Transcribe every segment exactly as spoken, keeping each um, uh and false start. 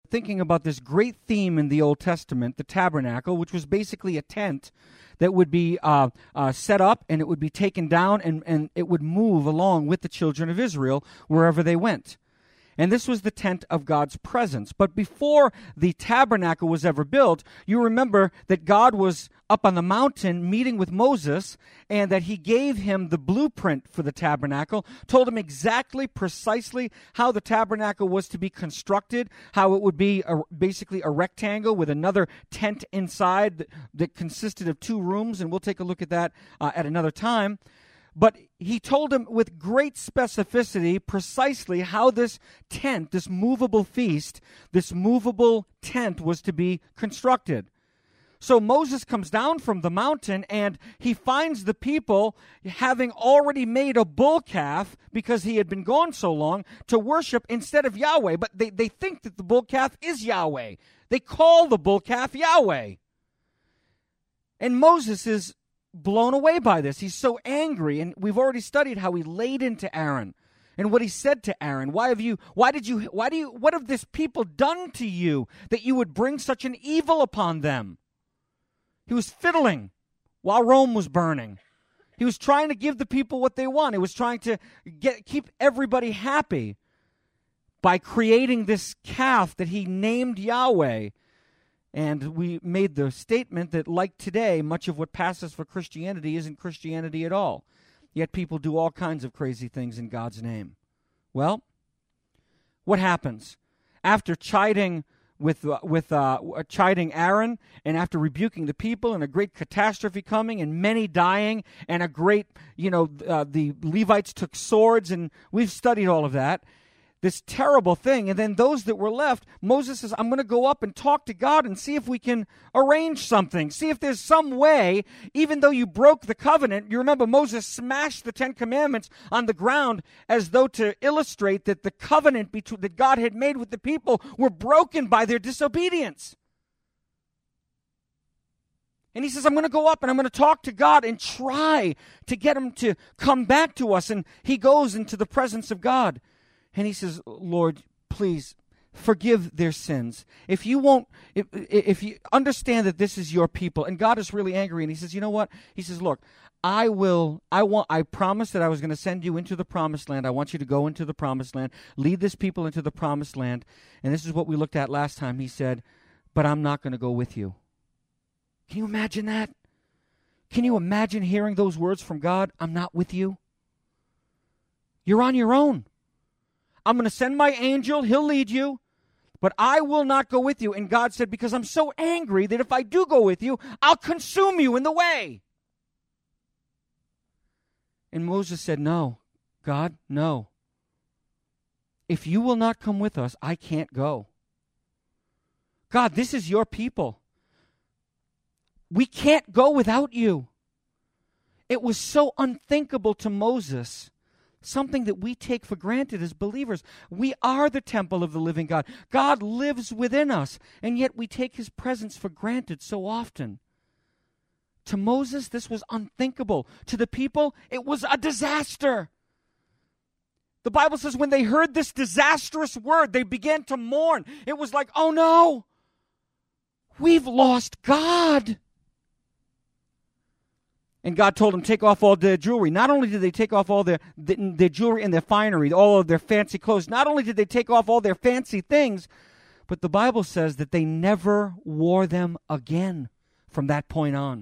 thinking about this great theme in the Old Testament, the tabernacle, which was basically a tent that would be uh, uh, set up and it would be taken down and, and it would move along with the children of Israel wherever they went. And this was the tent of God's presence. But before the tabernacle was ever built, you remember that God was up on the mountain meeting with Moses, and that he gave him the blueprint for the tabernacle, told him exactly, precisely how the tabernacle was to be constructed, how it would be a, basically a rectangle with another tent inside that, that consisted of two rooms, and we'll take a look at that uh, at another time. But he told him with great specificity precisely how this tent, this movable feast, this movable tent was to be constructed. So Moses comes down from the mountain and he finds the people having already made a bull calf because he had been gone so long to worship instead of Yahweh. But they, they think that the bull calf is Yahweh. They call the bull calf Yahweh. And Moses is blown away by this. He's so angry, and we've already studied how he laid into Aaron and what he said to Aaron. Why have you, why did you, why do you, what have this people done to you that you would bring such an evil upon them? He was fiddling while Rome was burning. He was trying to give the people what they want. He was trying to get, keep everybody happy by creating this calf that he named Yahweh. And we made the statement that, like today, much of what passes for Christianity isn't Christianity at all. Yet people do all kinds of crazy things in God's name. Well, what happens? After chiding with uh, with uh, chiding Aaron, and after rebuking the people, and a great catastrophe coming, and many dying, and a great, you know, uh, the Levites took swords, and we've studied all of that. This terrible thing. And then those that were left, Moses says, I'm going to go up and talk to God and see if we can arrange something. See if there's some way, even though you broke the covenant. You remember Moses smashed the Ten Commandments on the ground as though to illustrate that the covenant between, that God had made with the people were broken by their disobedience. And he says, I'm going to go up and I'm going to talk to God and try to get him to come back to us. And he goes into the presence of God. And he says, Lord, please forgive their sins. If you won't, if, if you understand that this is your people, and God is really angry, and he says, you know what? He says, look, I will, I want, I promised that I was going to send you into the promised land. I want you to go into the promised land, lead this people into the promised land. And this is what we looked at last time. He said, but I'm not going to go with you. Can you imagine that? Can you imagine hearing those words from God? I'm not with you. You're on your own. I'm going to send my angel. He'll lead you. But I will not go with you. And God said, because I'm so angry that if I do go with you, I'll consume you in the way. And Moses said, no, God, no. If you will not come with us, I can't go. God, this is your people. We can't go without you. It was so unthinkable to Moses. Something that we take for granted as believers. We are the temple of the living God. God lives within us, and yet we take his presence for granted so often. To Moses, this was unthinkable. To the people, it was a disaster. The Bible says when they heard this disastrous word, they began to mourn. It was like, oh no, we've lost God. And God told them, take off all their jewelry. Not only did they take off all their, their jewelry and their finery, all of their fancy clothes, not only did they take off all their fancy things, but the Bible says that they never wore them again from that point on.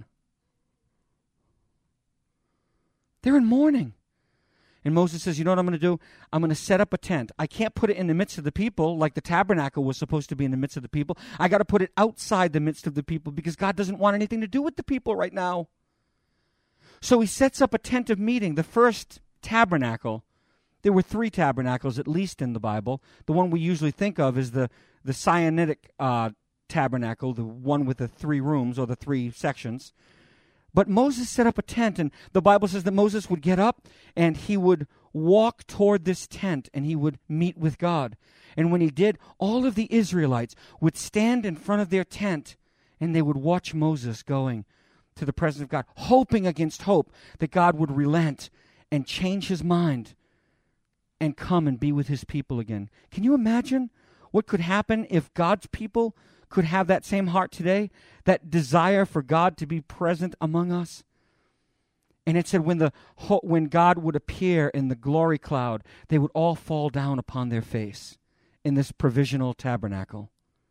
They're in mourning. And Moses says, you know what I'm going to do? I'm going to set up a tent. I can't put it in the midst of the people like the tabernacle was supposed to be in the midst of the people. I got to put it outside the midst of the people because God doesn't want anything to do with the people right now. So he sets up a tent of meeting. The first tabernacle, there were three tabernacles at least in the Bible. The one we usually think of is the, the Sinaitic uh, tabernacle, the one with the three rooms or the three sections. But Moses set up a tent, and the Bible says that Moses would get up and he would walk toward this tent and he would meet with God. And when he did, all of the Israelites would stand in front of their tent and they would watch Moses going to the presence of God, hoping against hope that God would relent and change his mind and come and be with his people again. Can you imagine what what could happen if God's people could have that same heart today, that desire for God to be present among us? And it said when the when God would appear in the glory cloud, they would all fall down upon their face in this provisional tabernacle.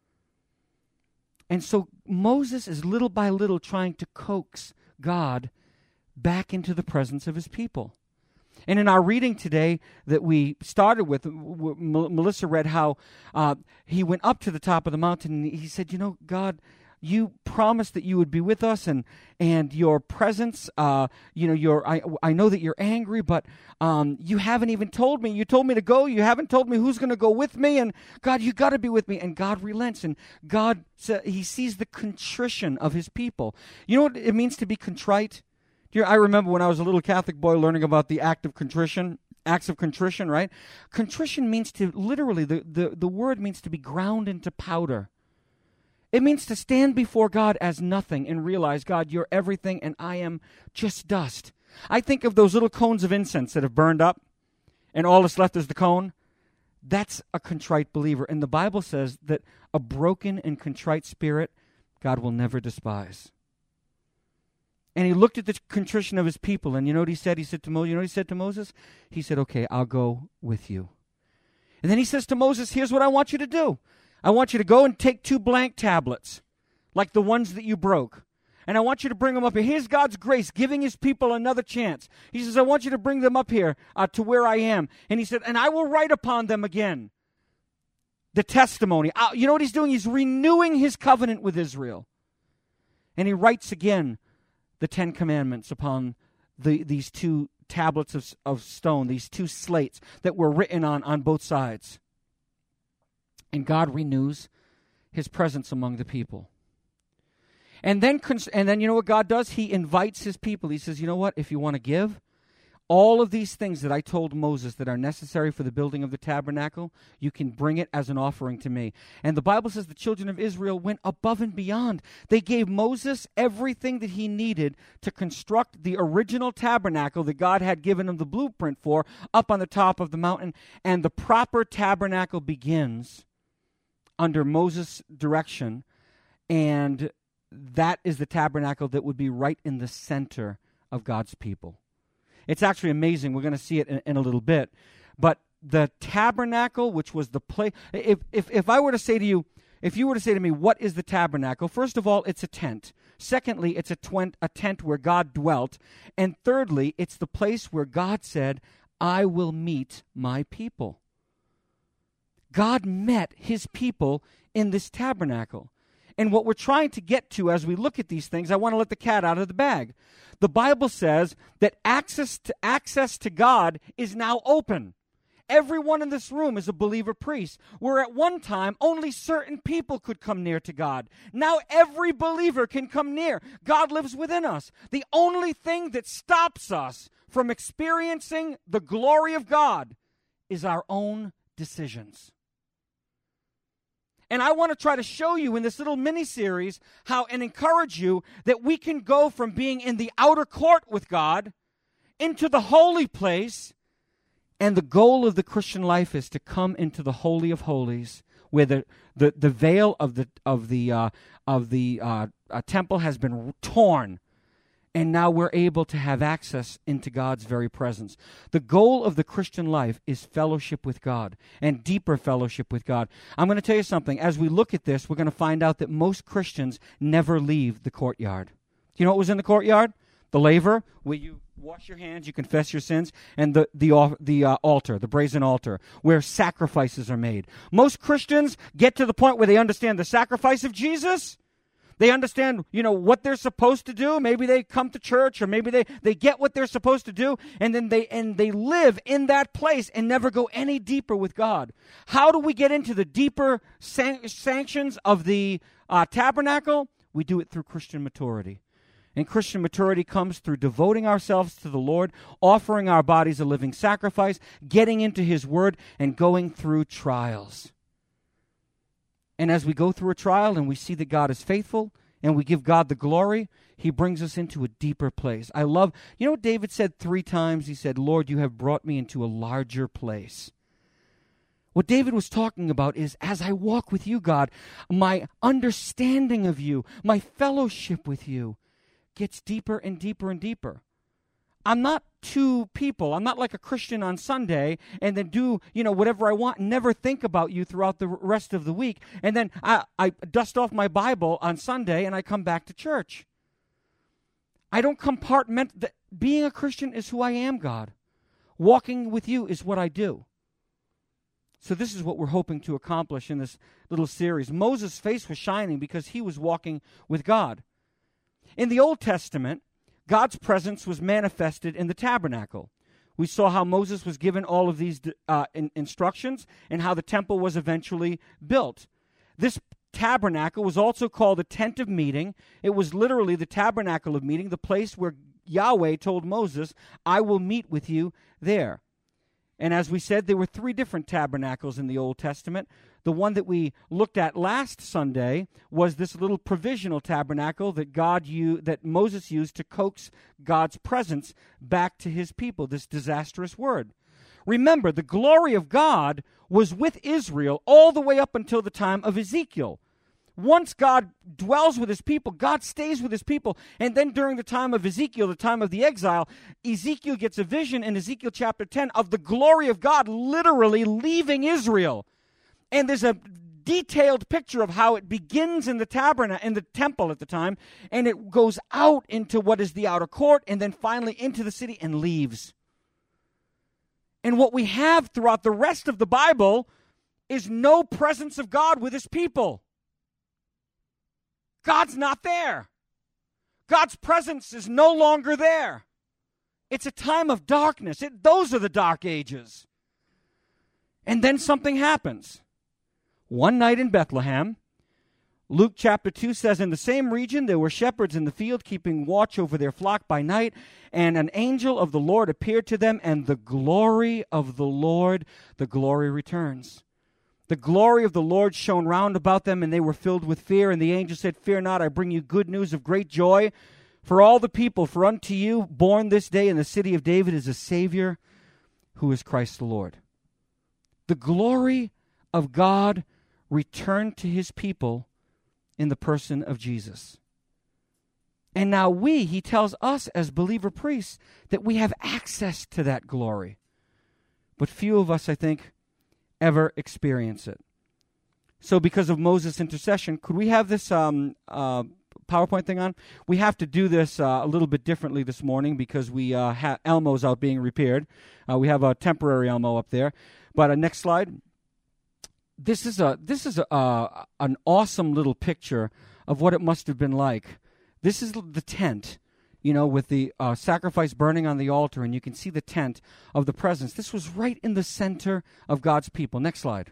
And so Moses is little by little trying to coax God back into the presence of his people. And in our reading today that we started with, w- M- Melissa read how uh, he went up to the top of the mountain and he said, you know, God, you promised that you would be with us, and and your presence, uh, you know, your I, I know that you're angry, but um, you haven't even told me. You told me to go. You haven't told me who's going to go with me, and God, you got to be with me. And God relents, and God, he sees the contrition of his people. You know what it means to be contrite? Do you, I remember when I was a little Catholic boy learning about the act of contrition, acts of contrition, right? Contrition means to, literally, the, the, the word means to be ground into powder. It means to stand before God as nothing and realize, God, you're everything and I am just dust. I think of those little cones of incense that have burned up and all that's left is the cone. That's a contrite believer. And the Bible says that a broken and contrite spirit, God will never despise. And he looked at the contrition of his people, and you know what he said? He said to Moses, you know what he said to Moses? He said, okay, I'll go with you. And then he says to Moses, here's what I want you to do. I want you to go and take two blank tablets, like the ones that you broke. And I want you to bring them up here. Here's God's grace, giving his people another chance. He says, I want you to bring them up here uh, to where I am. And he said, and I will write upon them again the testimony. Uh, you know what he's doing? He's renewing his covenant with Israel. And he writes again the Ten Commandments upon the, these two tablets of, of stone, these two slates that were written on, on both sides. And God renews his presence among the people. And then, and then you know what God does? He invites his people. He says, you know what? If you want to give, all of these things that I told Moses that are necessary for the building of the tabernacle, you can bring it as an offering to me. And the Bible says the children of Israel went above and beyond. They gave Moses everything that he needed to construct the original tabernacle that God had given him the blueprint for up on the top of the mountain. And the proper tabernacle begins under Moses' direction, and that is the tabernacle that would be right in the center of God's people. It's actually amazing. We're going to see it in, in a little bit. But the tabernacle, which was the place, if, if, if I were to say to you, if you were to say to me, what is the tabernacle? First of all, it's a tent. Secondly, it's a, twent, a tent where God dwelt. And thirdly, it's the place where God said, I will meet my people. God met his people in this tabernacle. And what we're trying to get to as we look at these things, I want to let the cat out of the bag. The Bible says that access to, access to God is now open. Everyone in this room is a believer priest, where at one time only certain people could come near to God. Now every believer can come near. God lives within us. The only thing that stops us from experiencing the glory of God is our own decisions. And I want to try to show you in this little mini-series how and encourage you that we can go from being in the outer court with God into the holy place. And the goal of the Christian life is to come into the Holy of Holies, where the, the, the veil of the of the uh, of the uh, uh, temple has been torn. And now we're able to have access into God's very presence. The goal of the Christian life is fellowship with God and deeper fellowship with God. I'm going to tell you something. As we look at this, we're going to find out that most Christians never leave the courtyard. Do you know what was in the courtyard? The laver, where you wash your hands, you confess your sins, and the the, the uh, altar, the brazen altar, where sacrifices are made. Most Christians get to the point where they understand the sacrifice of Jesus. They understand, you know, what they're supposed to do. Maybe they come to church, or maybe they, they get what they're supposed to do, and then they and they live in that place and never go any deeper with God. How do we get into the deeper san- sanctions of the uh, tabernacle? We do it through Christian maturity. And Christian maturity comes through devoting ourselves to the Lord, offering our bodies a living sacrifice, getting into his word, and going through trials. And as we go through a trial and we see that God is faithful and we give God the glory, he brings us into a deeper place. I love, you know what David said three times? He said, Lord, you have brought me into a larger place. What David was talking about is, as I walk with you, God, my understanding of you, my fellowship with you gets deeper and deeper and deeper. I'm not two people. I'm not like a Christian on Sunday and then do, you know, whatever I want and never think about you throughout the rest of the week. And then I, I dust off my Bible on Sunday and I come back to church. I don't compartment. Being a Christian is who I am, God. Walking with you is what I do. So this is what we're hoping to accomplish in this little series. Moses' face was shining because he was walking with God. In the Old Testament, God's presence was manifested in the tabernacle. We saw how Moses was given all of these uh, in, instructions and how the temple was eventually built. This tabernacle was also called the tent of meeting. It was literally the tabernacle of meeting, the place where Yahweh told Moses, I will meet with you there. And as we said, there were three different tabernacles in the Old Testament. The one that we looked at last Sunday was this little provisional tabernacle that God used, that Moses used to coax God's presence back to his people, this disastrous word. Remember, the glory of God was with Israel all the way up until the time of Ezekiel. Once God dwells with his people, God stays with his people. And then during the time of Ezekiel, the time of the exile, Ezekiel gets a vision in Ezekiel chapter ten of the glory of God literally leaving Israel. And there's a detailed picture of how it begins in the tabernacle, in the temple at the time, and it goes out into what is the outer court, and then finally into the city and leaves. And what we have throughout the rest of the Bible is no presence of God with his people. God's not there. God's presence is no longer there. It's a time of darkness. It, those are the dark ages. And then something happens. One night in Bethlehem, Luke chapter two says, in the same region there were shepherds in the field keeping watch over their flock by night, and an angel of the Lord appeared to them, and the glory of the Lord, the glory returns. The glory of the Lord shone round about them, and they were filled with fear. And the angel said, fear not, I bring you good news of great joy for all the people. For unto you, born this day in the city of David, is a Savior, who is Christ the Lord. The glory of God returned to his people in the person of Jesus. And now we, he tells us as believer priests, that we have access to that glory. But few of us, I think, ever experience it. So because of Moses' intercession, could we have this um, uh, PowerPoint thing on? We have to do this uh, a little bit differently this morning because we uh, ha- Elmo's out being repaired. Uh, we have a temporary Elmo up there. But uh, next slide. This is a this is a, uh, an awesome little picture of what it must have been like. This is the tent, you know, with the uh, sacrifice burning on the altar, and you can see the tent of the presence. This was right in the center of God's people. Next slide.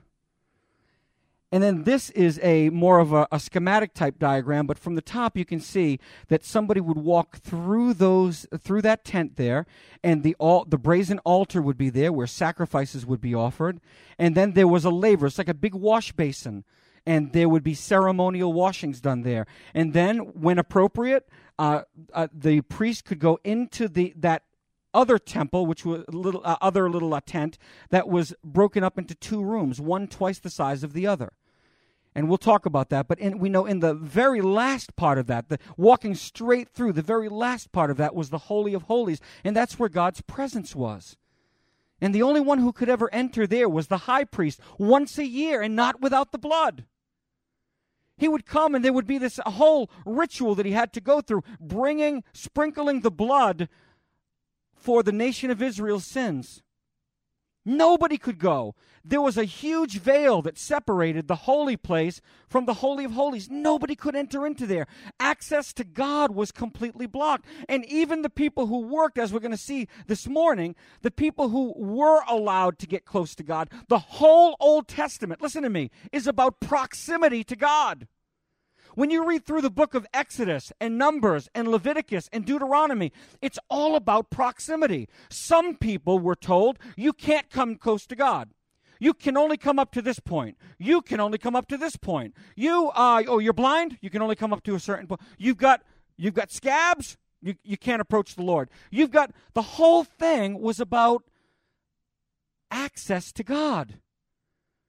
And then this is a more of a, a schematic type diagram, but from the top you can see that somebody would walk through those through that tent there, and the all the brazen altar would be there where sacrifices would be offered, and then there was a laver. It's like a big wash basin, and there would be ceremonial washings done there. And then, when appropriate, uh, uh, the priest could go into the that other temple, which was a little uh, other little uh, tent that was broken up into two rooms, one twice the size of the other. And we'll talk about that. But in, we know in the very last part of that, the walking straight through, the very last part of that was the Holy of Holies. And that's where God's presence was. And the only one who could ever enter there was the high priest once a year, and not without the blood. He would come, and there would be this whole ritual that he had to go through, bringing, sprinkling the blood for the nation of Israel's sins. Nobody could go. There was a huge veil that separated the holy place from the Holy of Holies. Nobody could enter into there. Access to God was completely blocked. And even the people who worked, as we're going to see this morning, the people who were allowed to get close to God, the whole Old Testament, listen to me, is about proximity to God. When you read through the book of Exodus and Numbers and Leviticus and Deuteronomy, it's all about proximity. Some people were told, you can't come close to God. You can only come up to this point. You can only come up to this point. You, uh, oh, you're blind? You can only come up to a certain point. You've got, you've got scabs? You, you can't approach the Lord. You've got, the whole thing was about access to God.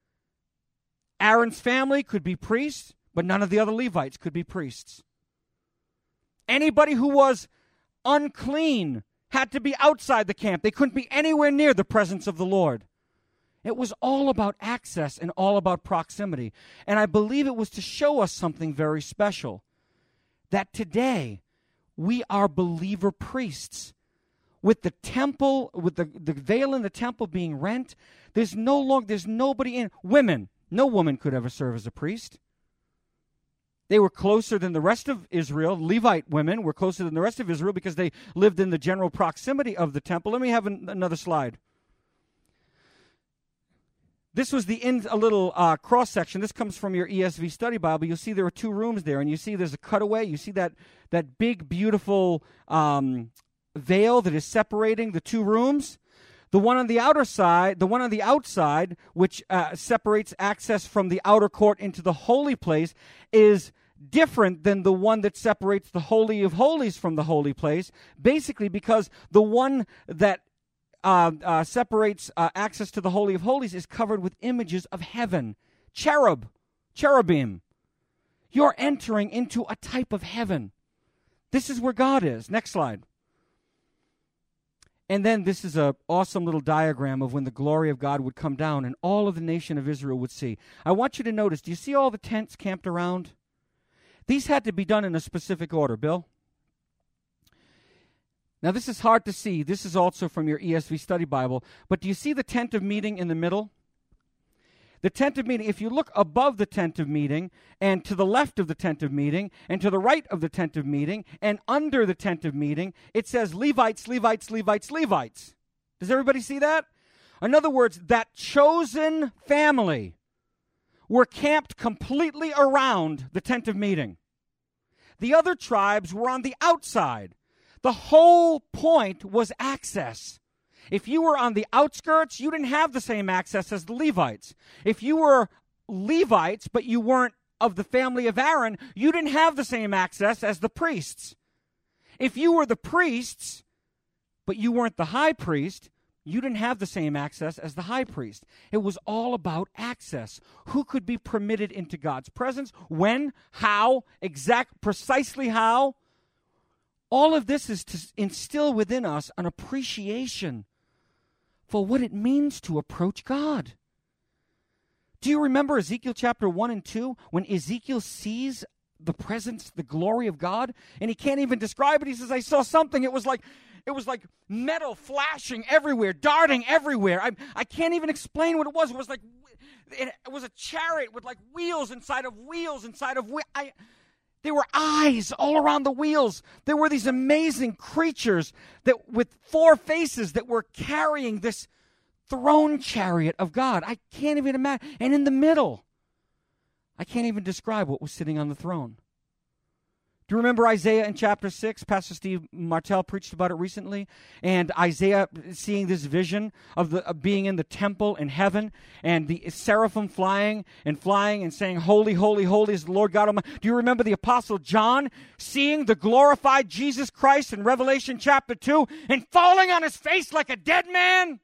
Aaron's family could be priests, but none of the other Levites could be priests. Anybody who was unclean had to be outside the camp. They couldn't be anywhere near the presence of the Lord. It was all about access and all about proximity. And I believe it was to show us something very special. That today, we are believer priests. With the temple, with the, the veil in the temple being rent, there's no longer, there's nobody in. Women, no woman could ever serve as a priest. They were closer than the rest of Israel. Levite women were closer than the rest of Israel because they lived in the general proximity of the temple. Let me have an, another slide. This was the in, a little uh, cross-section. This comes from your E S V study Bible. You'll see there are two rooms there, and you see there's a cutaway. You see that, that big, beautiful um, veil that is separating the two rooms. The one on the outer side, the one on the outside, which uh, separates access from the outer court into the holy place, is different than the one that separates the Holy of Holies from the holy place, basically because the one that uh, uh, separates uh, access to the Holy of Holies is covered with images of heaven, cherub, cherubim. You're entering into a type of heaven. This is where God is. Next slide. And then this is an awesome little diagram of when the glory of God would come down and all of the nation of Israel would see. I want you to notice, do you see all the tents camped around? These had to be done in a specific order, Bill. Now this is hard to see. This is also from your E S V study Bible. But do you see the tent of meeting in the middle? The tent of meeting, if you look above the tent of meeting, and to the left of the tent of meeting, and to the right of the tent of meeting, and under the tent of meeting, it says Levites, Levites, Levites, Levites. Does everybody see that? In other words, that chosen family were camped completely around the tent of meeting. The other tribes were on the outside. The whole point was access. If you were on the outskirts, you didn't have the same access as the Levites. If you were Levites, but you weren't of the family of Aaron, you didn't have the same access as the priests. If you were the priests, but you weren't the high priest, you didn't have the same access as the high priest. It was all about access. Who could be permitted into God's presence? When? How? Exact, precisely how? All of this is to instill within us an appreciation for what it means to approach God. Do you remember Ezekiel chapter one and two when Ezekiel sees the presence, the glory of God, and he can't even describe it? He says, I saw something. It was like it was like metal flashing everywhere, darting everywhere. I, I can't even explain what it was. It was like it, it was a chariot with like wheels inside of wheels inside of wheels. I There were eyes all around the wheels. There were these amazing creatures that with four faces that were carrying this throne chariot of God. I can't even imagine. And in the middle, I can't even describe what was sitting on the throne. Do you remember Isaiah in chapter six? Pastor Steve Martell preached about it recently. And Isaiah seeing this vision of, the, of being in the temple in heaven and the seraphim flying and flying and saying, Holy, holy, holy is the Lord God Almighty. Do you remember the Apostle John seeing the glorified Jesus Christ in Revelation chapter two and falling on his face like a dead man?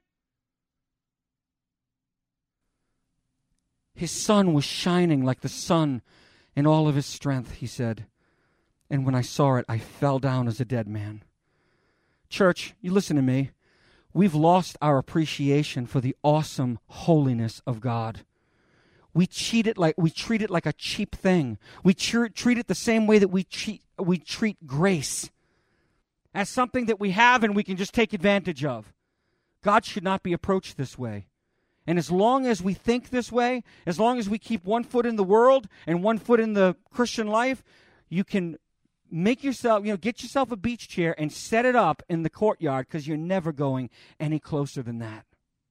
His sun was shining like the sun in all of his strength, he said. And when I saw it, I fell down as a dead man. Church, you listen to me. We've lost our appreciation for the awesome holiness of God. We treat it like we treat it like a cheap thing. We tr- treat it the same way that we treat we treat grace, as something that we have and we can just take advantage of. God should not be approached this way. And as long as we think this way, as long as we keep one foot in the world and one foot in the Christian life, you can make yourself, you know, get yourself a beach chair and set it up in the courtyard because you're never going any closer than that.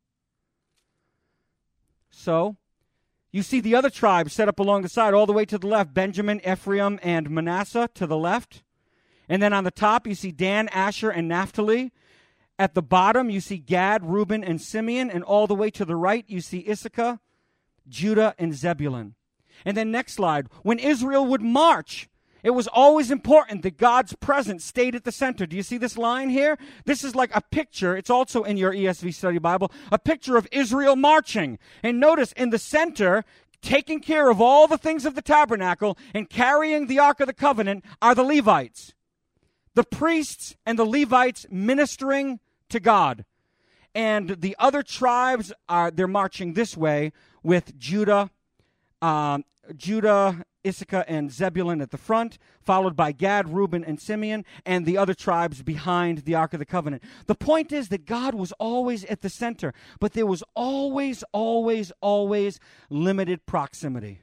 So, you see the other tribes set up along the side all the way to the left, Benjamin, Ephraim, and Manasseh to the left. And then on the top, you see Dan, Asher, and Naphtali. At the bottom, you see Gad, Reuben, and Simeon. And all the way to the right, you see Issachar, Judah, and Zebulun. And then next slide, when Israel would march, it was always important that God's presence stayed at the center. Do you see this line here? This is like a picture. It's also in your E S V study Bible, a picture of Israel marching. And notice in the center, taking care of all the things of the tabernacle and carrying the Ark of the Covenant are the Levites. The priests and the Levites ministering to God. And the other tribes, are they're marching this way with Judah, um, Judah, Issachar, and Zebulun at the front, followed by Gad, Reuben, and Simeon, and the other tribes behind the Ark of the Covenant. The point is that God was always at the center, but there was always, always, always limited proximity.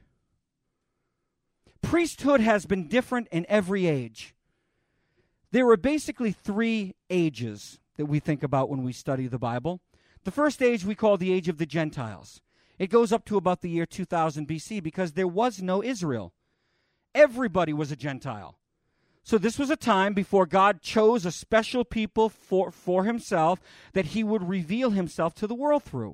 Priesthood has been different in every age. There were basically three ages that we think about when we study the Bible. The first age we call the age of the Gentiles. It goes up to about the year two thousand B C because there was no Israel. Everybody was a Gentile. So this was a time before God chose a special people for, for himself that he would reveal himself to the world through.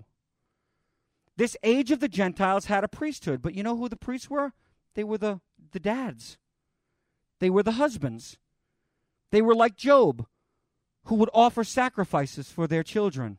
This age of the Gentiles had a priesthood, but you know who the priests were? They were the, the dads. They were the husbands. They were like Job, who would offer sacrifices for their children,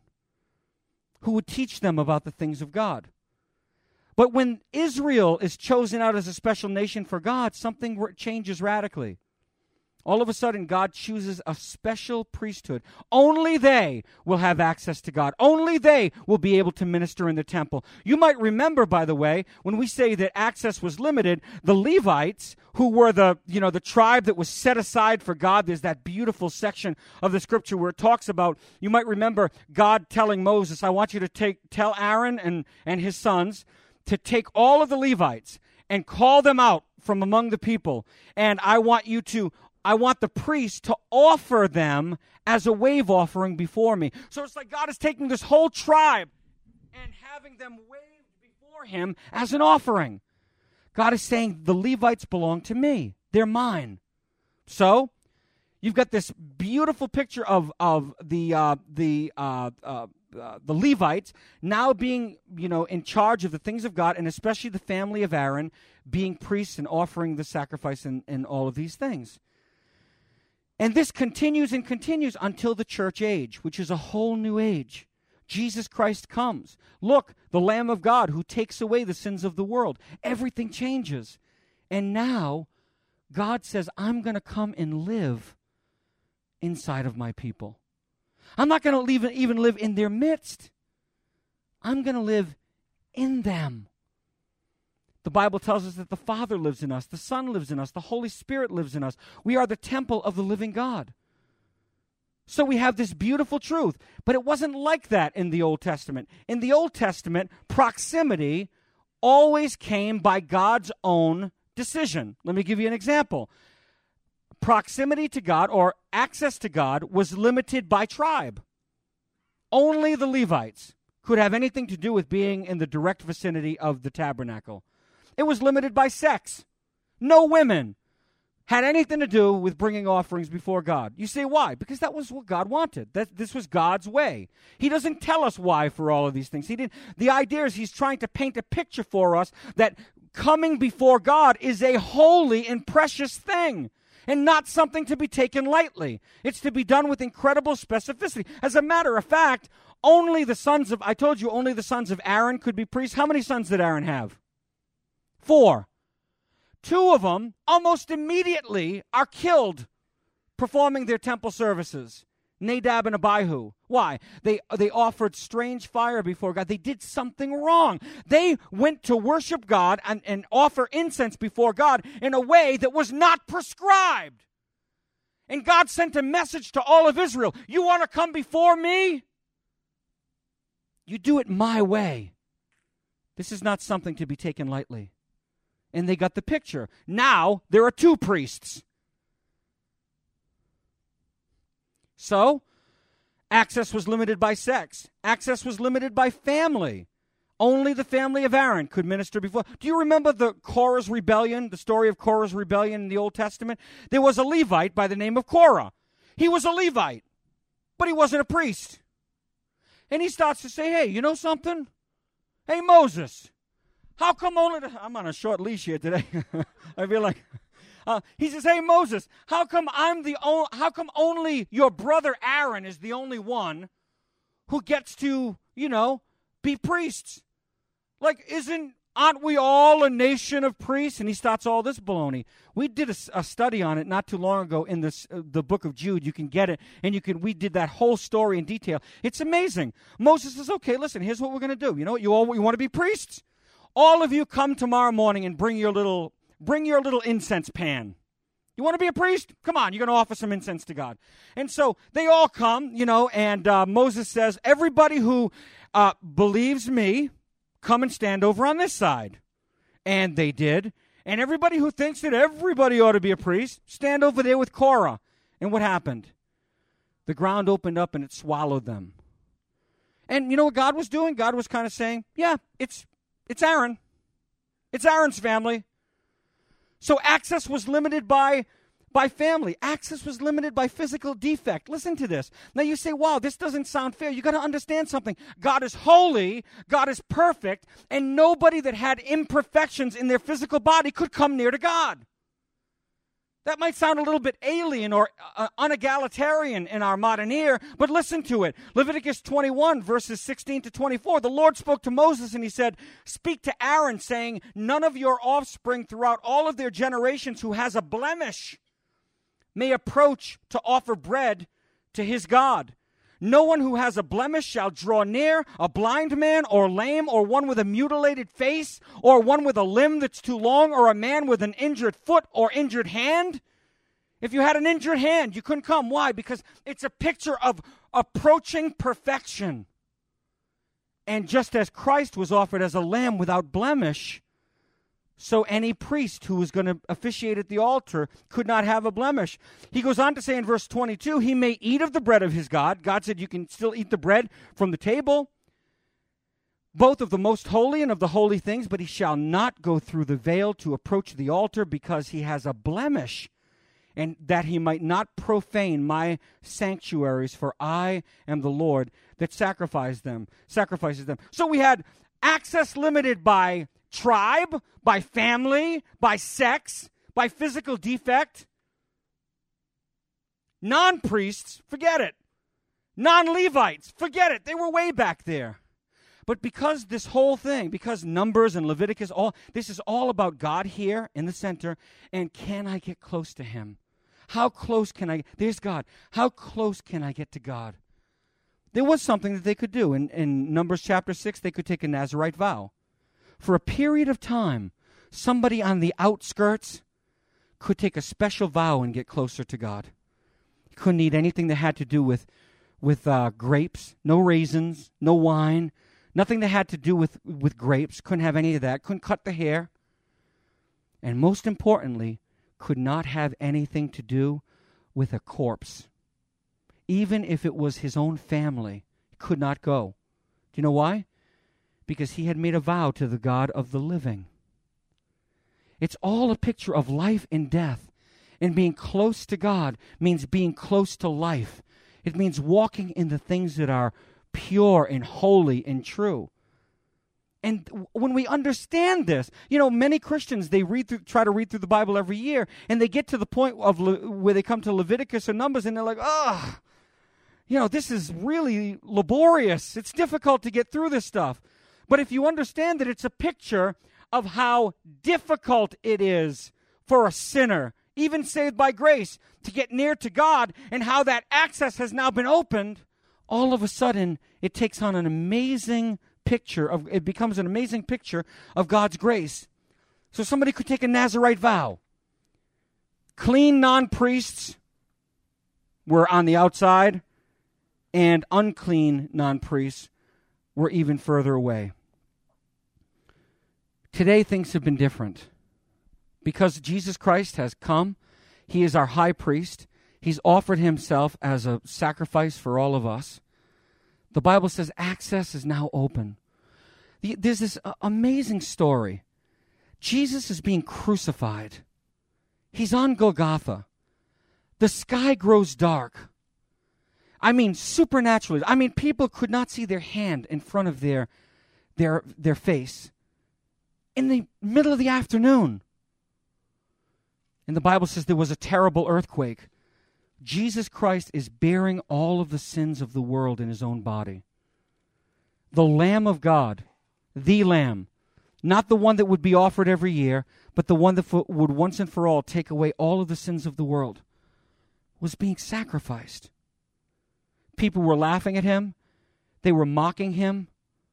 who would teach them about the things of God. But when Israel is chosen out as a special nation for God, something changes radically. All of a sudden, God chooses a special priesthood. Only they will have access to God. Only they will be able to minister in the temple. You might remember, by the way, when we say that access was limited, the Levites, who were the, you know, the tribe that was set aside for God, there's that beautiful section of the scripture where it talks about, you might remember God telling Moses, I want you to take tell Aaron and, and his sons to take all of the Levites and call them out from among the people. And I want you to I want the priest to offer them as a wave offering before me. So it's like God is taking this whole tribe and having them waved before him as an offering. God is saying, the Levites belong to me. They're mine. So you've got this beautiful picture of, of the, uh, the, uh, uh, uh, the Levites now being, you know, in charge of the things of God, and especially the family of Aaron being priests and offering the sacrifice and, and all of these things. And this continues and continues until the church age, which is a whole new age. Jesus Christ comes. Look, the Lamb of God who takes away the sins of the world. Everything changes. And now, God says, I'm going to come and live inside of my people. I'm not going to leave, even live in their midst. I'm going to live in them. The Bible tells us that the Father lives in us, the Son lives in us, the Holy Spirit lives in us. We are the temple of the living God. So we have this beautiful truth. But it wasn't like that in the Old Testament. In the Old Testament, proximity always came by God's own decision. Let me give you an example. Proximity to God, or access to God, was limited by tribe. Only the Levites could have anything to do with being in the direct vicinity of the tabernacle. It was limited by sex. No women had anything to do with bringing offerings before God. You say why? Because that was what God wanted. That this was God's way. He doesn't tell us why for all of these things. He didn't. The idea is he's trying to paint a picture for us that coming before God is a holy and precious thing, and not something to be taken lightly. It's to be done with incredible specificity. As a matter of fact, only the sons of, I told you, only the sons of Aaron could be priests. How many sons did Aaron have? Four. Two of them almost immediately are killed performing their temple services. Nadab and Abihu. Why? They, they offered strange fire before God. They did something wrong. They went to worship God and, and offer incense before God in a way that was not prescribed. And God sent a message to all of Israel. You want to come before me? You do it my way. This is not something to be taken lightly. And they got the picture. Now there are two priests. So, access was limited by sex. Access was limited by family. Only the family of Aaron could minister before. Do you remember the Korah's rebellion, the story of Korah's rebellion in the Old Testament? There was a Levite by the name of Korah. He was a Levite, but he wasn't a priest. And he starts to say, hey, you know something? Hey, Moses, how come only... The, I'm on a short leash here today. I feel like... Uh, he says, hey, Moses, how come I'm the only, how come only your brother Aaron is the only one who gets to, you know, be priests? Like, isn't Aren't we all a nation of priests? And he starts all this baloney. We did a, a study on it not too long ago in this, uh, the book of Jude. You can get it, and you can. We did that whole story in detail. It's amazing. Moses says, okay, listen, here's what we're going to do. You know what? You all you want to be priests? All of you come tomorrow morning and bring your little, bring your little incense pan. You want to be a priest? Come on, you're going to offer some incense to God. And so they all come, you know, and uh, Moses says, everybody who uh, believes me, come and stand over on this side. And they did. And everybody who thinks that everybody ought to be a priest, stand over there with Korah. And what happened? The ground opened up and it swallowed them. And you know what God was doing? God was kind of saying, yeah, it's it's Aaron. It's Aaron's family. So access was limited by by family. Access was limited by physical defect. Listen to this. Now you say, wow, this doesn't sound fair. You got to understand something. God is holy, God is perfect, and nobody that had imperfections in their physical body could come near to God. That might sound a little bit alien or uh, unegalitarian in our modern ear, but listen to it. Leviticus twenty-one, verses sixteen to twenty-four. The Lord spoke to Moses and he said, speak to Aaron, saying, none of your offspring throughout all of their generations who has a blemish may approach to offer bread to his God. No one who has a blemish shall draw near, a blind man or lame or one with a mutilated face or one with a limb that's too long or a man with an injured foot or injured hand. If you had an injured hand, you couldn't come. Why? Because it's a picture of approaching perfection. And just as Christ was offered as a lamb without blemish, so any priest who was going to officiate at the altar could not have a blemish. He goes on to say in verse twenty-two, he may eat of the bread of his God. God said you can still eat the bread from the table, both of the most holy and of the holy things, but he shall not go through the veil to approach the altar because he has a blemish, and that he might not profane my sanctuaries, for I am the Lord that sacrifices them, sacrifices them. So we had access limited by tribe, by family, by sex, by physical defect. Non-priests, forget it. Non-Levites, forget it. They were way back there. But because this whole thing, because Numbers and Leviticus, all this is all about God here in the center, and can I get close to him? How close can I, there's God. How close can I get to God? There was something that they could do. In, in Numbers chapter six, they could take a Nazirite vow. For a period of time, somebody on the outskirts could take a special vow and get closer to God. Couldn't eat anything that had to do with, with uh, grapes, no raisins, no wine, nothing that had to do with, with grapes. Couldn't have any of that. Couldn't cut the hair. And most importantly, could not have anything to do with a corpse. Even if it was his own family, he could not go. Do you know why? Because he had made a vow to the God of the living. It's all a picture of life and death. And being close to God means being close to life. It means walking in the things that are pure and holy and true. And when we understand this, you know, many Christians, they read through, try to read through the Bible every year, and they get to the point of Le- where they come to Leviticus or Numbers, and they're like, oh, you know, this is really laborious. It's difficult to get through this stuff. But if you understand that it's a picture of how difficult it is for a sinner, even saved by grace, to get near to God, and how that access has now been opened, all of a sudden it takes on an amazing picture of, it becomes an amazing picture of God's grace. So somebody could take a Nazirite vow. Clean non-priests were on the outside, and unclean non-priests were even further away. Today, things have been different. Because Jesus Christ has come, he is our high priest. He's offered himself as a sacrifice for all of us. The Bible says access is now open. There's this amazing story. Jesus is being crucified. He's on Golgotha. The sky grows dark. I mean, supernaturally. I mean, people could not see their hand in front of their, their, their face. In the middle of the afternoon. And the Bible says there was a terrible earthquake. Jesus Christ is bearing all of the sins of the world in his own body. The Lamb of God, the Lamb, not the one that would be offered every year, but the one that for, would once and for all take away all of the sins of the world, was being sacrificed. People were laughing at him. They were mocking him.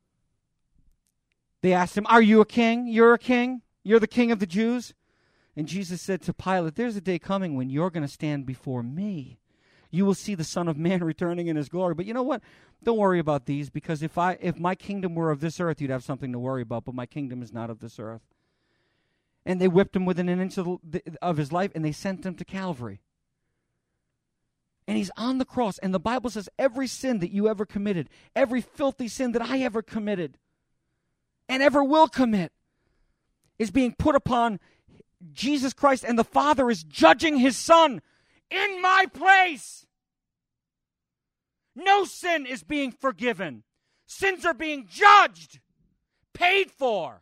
They asked him, "Are you a king? You're a king? You're the king of the Jews?" And Jesus said to Pilate, "There's a day coming when you're going to stand before me. You will see the Son of Man returning in his glory. But you know what? Don't worry about these, because if I if my kingdom were of this earth, you'd have something to worry about, but my kingdom is not of this earth." And they whipped him within an inch of, the, of his life, and they sent him to Calvary. And he's on the cross, and the Bible says every sin that you ever committed, every filthy sin that I ever committed, and ever will commit, is being put upon Jesus Christ, and the Father is judging his Son in my place. No sin is being forgiven. Sins are being judged, paid for.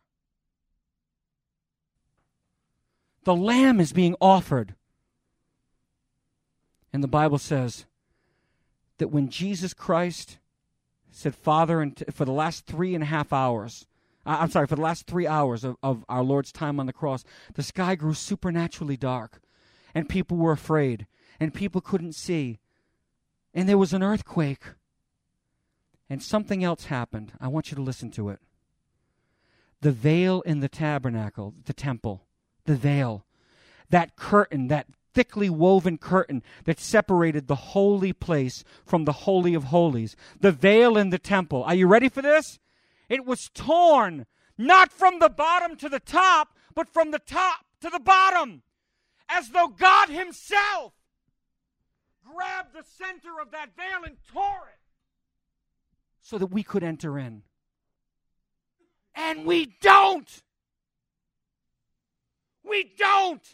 The Lamb is being offered. And the Bible says that when Jesus Christ said, "Father," and t- for the last three and a half hours, uh, I'm sorry, for the last three hours of, of our Lord's time on the cross, the sky grew supernaturally dark, and people were afraid, and people couldn't see, and there was an earthquake, and something else happened. I want you to listen to it. The veil in the tabernacle, the temple, the veil, that curtain, that thickly woven curtain that separated the holy place from the Holy of Holies, the veil in the temple. Are you ready for this? It was torn, not from the bottom to the top, but from the top to the bottom, as though God himself grabbed the center of that veil and tore it so that we could enter in. And we don't. We don't.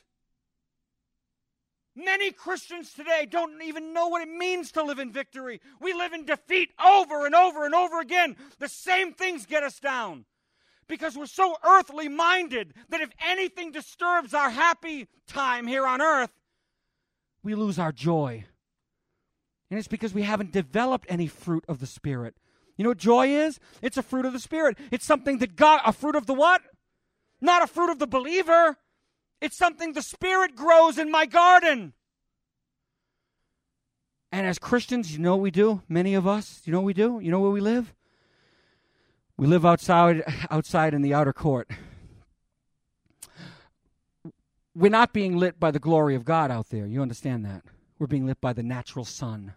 Many Christians today don't even know what it means to live in victory. We live in defeat over and over and over again. The same things get us down because we're so earthly minded that if anything disturbs our happy time here on earth, we lose our joy. And it's because we haven't developed any fruit of the Spirit. You know what joy is? It's a fruit of the Spirit. It's something that God, a fruit of the what? Not a fruit of the believer. It's something the Spirit grows in my garden. And as Christians, you know what we do? Many of us, you know what we do? You know where we live? We live outside, outside in the outer court. We're not being lit by the glory of God out there. You understand that? We're being lit by the natural sun.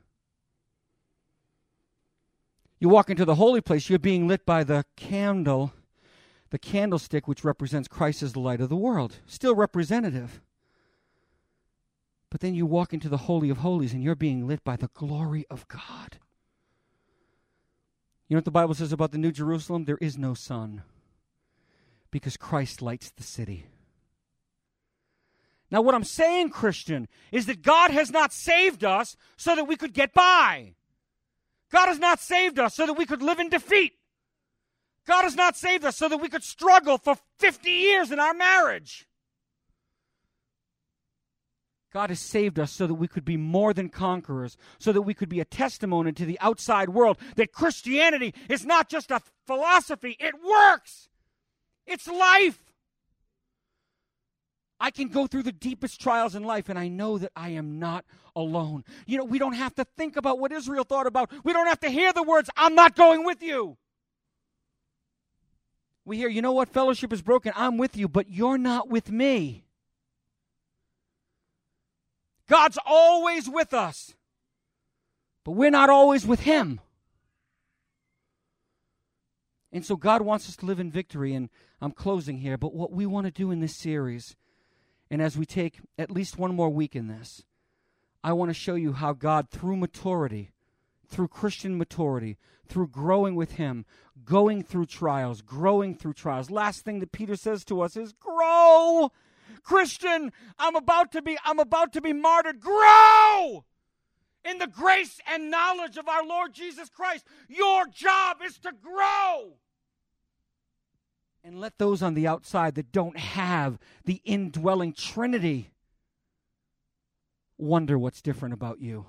You walk into the holy place, you're being lit by the candle, the candlestick which represents Christ as the light of the world. Still representative. But then you walk into the Holy of Holies and you're being lit by the glory of God. You know what the Bible says about the New Jerusalem? There is no sun because Christ lights the city. Now what I'm saying, Christian, is that God has not saved us so that we could get by. God has not saved us so that we could live in defeat. God has not saved us so that we could struggle for fifty years in our marriage. God has saved us so that we could be more than conquerors, so that we could be a testimony to the outside world that Christianity is not just a philosophy, it works. It's life. I can go through the deepest trials in life, and I know that I am not alone. You know, we don't have to think about what Israel thought about. We don't have to hear the words, "I'm not going with you." We hear, "You know what? Fellowship is broken. I'm with you, but you're not with me." God's always with us, but we're not always with Him. And so God wants us to live in victory, and I'm closing here, but what we want to do in this series, and as we take at least one more week in this, I want to show you how God, through maturity, through Christian maturity, through growing with Him, going through trials, growing through trials. Last thing that Peter says to us is, grow! Christian, I'm about to be, I'm about to be martyred. Grow! In the grace and knowledge of our Lord Jesus Christ. Your job is to grow. And let those on the outside that don't have the indwelling Trinity wonder what's different about you.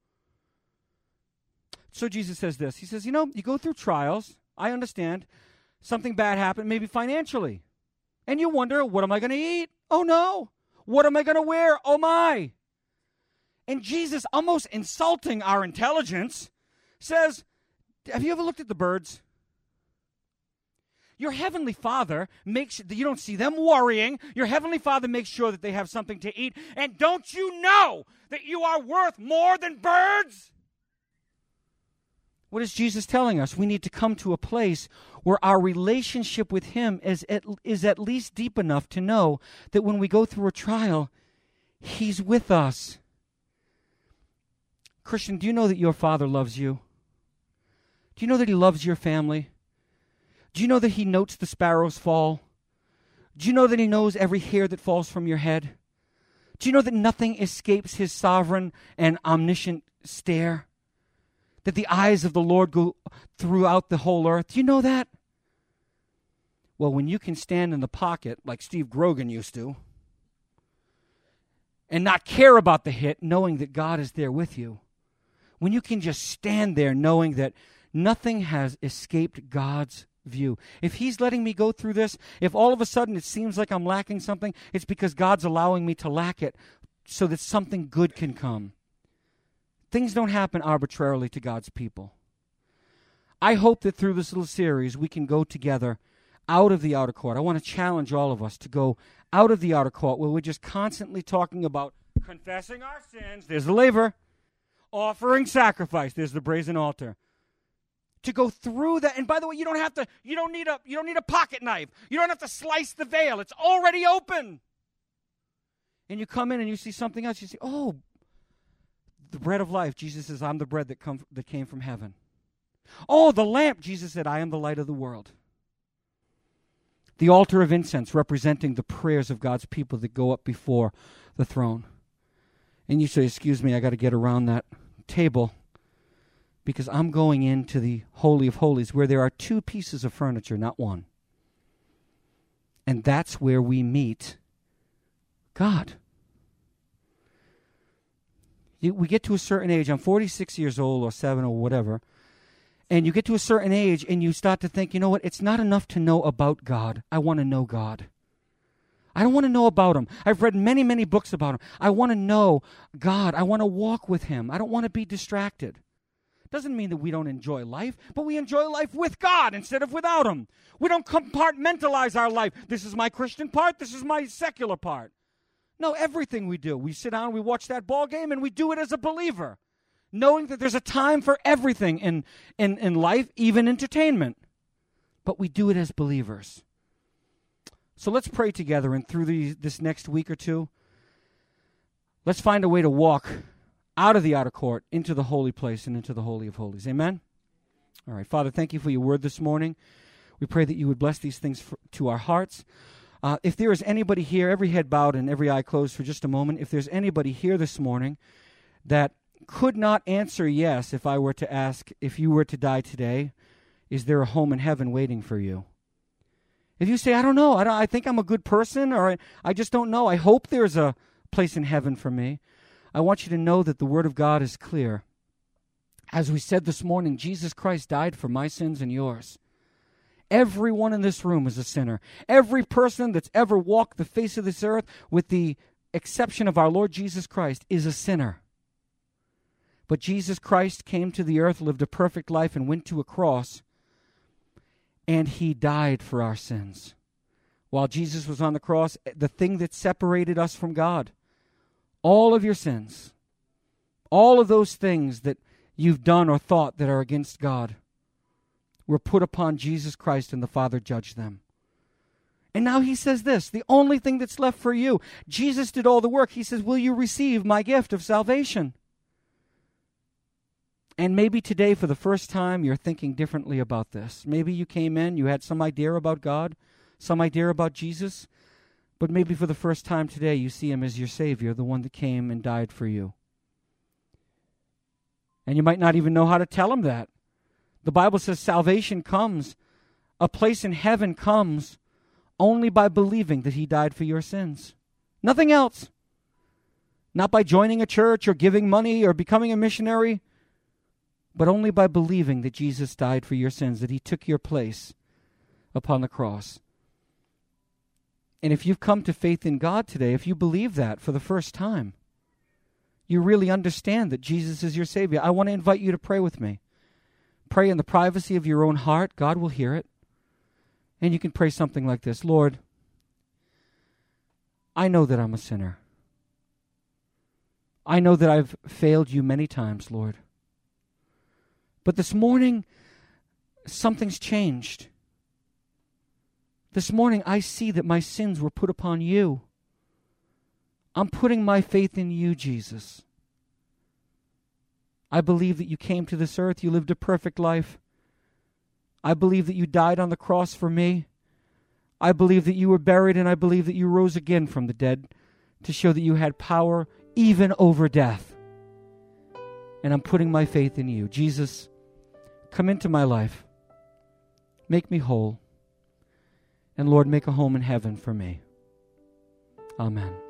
So Jesus says this. He says, you know, you go through trials. I understand. something bad happened, maybe financially. And you wonder, what am I going to eat? Oh no. What am I going to wear? Oh my. And Jesus, almost insulting our intelligence, says, have you ever looked at the birds? Your heavenly Father makes, you don't see them worrying. Your heavenly Father makes sure that they have something to eat. And don't you know that you are worth more than birds? What is Jesus telling us? We need to come to a place where our relationship with Him is at, is at least deep enough to know that when we go through a trial, He's with us. Christian, do you know that your Father loves you? Do you know that He loves your family? Do you know that He notes the sparrows fall? Do you know that He knows every hair that falls from your head? Do you know that nothing escapes His sovereign and omniscient stare? That the eyes of the Lord go throughout the whole earth? Do you know that? Well, when you can stand in the pocket like Steve Grogan used to and not care about the hit, knowing that God is there with you, when you can just stand there knowing that nothing has escaped God's view. If He's letting me go through this, if all of a sudden it seems like I'm lacking something, it's because God's allowing me to lack it so that something good can come. Things don't happen arbitrarily to God's people. I hope that through this little series we can go together out of the outer court. I want to challenge all of us to go out of the outer court where we're just constantly talking about confessing our sins. There's the laver. Offering sacrifice. There's the brazen altar. To go through that, and by the way, you don't have to, you don't need a, you don't need a pocket knife. You don't have to slice the veil. It's already open. And you come in and you see something else. You say, oh, the bread of life. Jesus says, I'm the bread that come that came from heaven. Oh, the lamp. Jesus said, I am the light of the world. The altar of incense representing the prayers of God's people that go up before the throne. And you say, excuse me, I got to get around that table because I'm going into the Holy of Holies where there are two pieces of furniture, not one. And that's where we meet God. You, we get to a certain age. I'm forty-six years old or seven or whatever. And you get to a certain age and you start to think, you know what? It's not enough to know about God. I want to know God. I don't want to know about Him. I've read many, many books about Him. I want to know God. I want to walk with Him. I don't want to be distracted. Doesn't mean that we don't enjoy life, but we enjoy life with God instead of without Him. We don't compartmentalize our life. This is my Christian part. This is my secular part. No, everything we do. We sit down, we watch that ball game, and we do it as a believer, knowing that there's a time for everything in, in, in life, even entertainment. But we do it as believers. So let's pray together, and through the, this next week or two, let's find a way to walk out of the outer court into the holy place and into the Holy of Holies. Amen? All right, Father, thank you for your word this morning. We pray that you would bless these things for, to our hearts. Uh, if there is anybody here, every head bowed and every eye closed for just a moment, if there's anybody here this morning that could not answer yes if I were to ask, if you were to die today, is there a home in heaven waiting for you? If you say, I don't know, I, don't, I think I'm a good person, or I, I just don't know, I hope there's a place in heaven for me, I want you to know that the Word of God is clear. As we said this morning, Jesus Christ died for my sins and yours. Everyone in this room is a sinner. Every person that's ever walked the face of this earth, with the exception of our Lord Jesus Christ, is a sinner. But Jesus Christ came to the earth, lived a perfect life, and went to a cross, and He died for our sins. While Jesus was on the cross, the thing that separated us from God, all of your sins, all of those things that you've done or thought that are against God, were put upon Jesus Christ, and the Father judged them. And now He says this, the only thing that's left for you, Jesus did all the work. He says, will you receive my gift of salvation? And maybe today, for the first time, you're thinking differently about this. Maybe you came in, you had some idea about God, some idea about Jesus, but maybe for the first time today, you see Him as your Savior, the one that came and died for you. And you might not even know how to tell Him that. The Bible says salvation comes, a place in heaven comes, only by believing that He died for your sins. Nothing else. Not by joining a church or giving money or becoming a missionary, but only by believing that Jesus died for your sins, that He took your place upon the cross. And if you've come to faith in God today, if you believe that for the first time, you really understand that Jesus is your Savior, I want to invite you to pray with me. Pray in the privacy of your own heart. God will hear it. And you can pray something like this: Lord, I know that I'm a sinner. I know that I've failed you many times, Lord. But this morning, something's changed. This morning, I see that my sins were put upon you. I'm putting my faith in you, Jesus. I believe that you came to this earth, you lived a perfect life. I believe that you died on the cross for me. I believe that you were buried, and I believe that you rose again from the dead to show that you had power even over death. And I'm putting my faith in you. Jesus, come into my life. Make me whole. And Lord, make a home in heaven for me. Amen.